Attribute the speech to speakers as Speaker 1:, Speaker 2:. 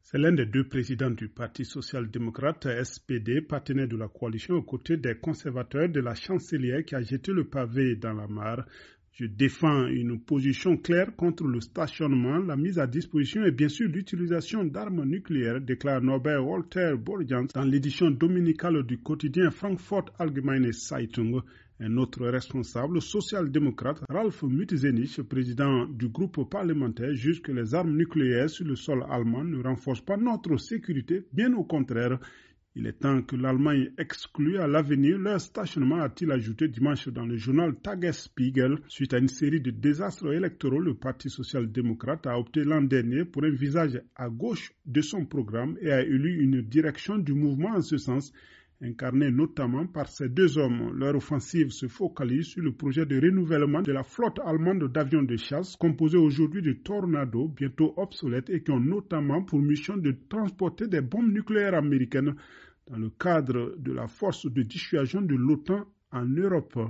Speaker 1: C'est l'un des deux présidents du Parti social-démocrate SPD, partenaire de la coalition aux côtés des conservateurs de la chancelière qui a jeté le pavé dans la mare. Je défends une position claire contre le stationnement, la mise à disposition et bien sûr l'utilisation d'armes nucléaires, déclare Norbert Walter Borjans dans l'édition dominicale du quotidien Frankfurt Allgemeine Zeitung. Un autre responsable social-démocrate, Ralf Mützenich, président du groupe parlementaire, juge que les armes nucléaires sur le sol allemand ne renforcent pas notre sécurité, bien au contraire. Il est temps que l'Allemagne exclue à l'avenir leur stationnement, a-t-il ajouté dimanche dans le journal Tagesspiegel. Suite à une série de désastres électoraux, le Parti social-démocrate a opté l'an dernier pour un visage à gauche de son programme et a élu une direction du mouvement en ce sens, incarné notamment par ces deux hommes. Leur offensive se focalise sur le projet de renouvellement de la flotte allemande d'avions de chasse, composée aujourd'hui de Tornado, bientôt obsolètes et qui ont notamment pour mission de transporter des bombes nucléaires américaines dans le cadre de la force de dissuasion de l'OTAN en Europe.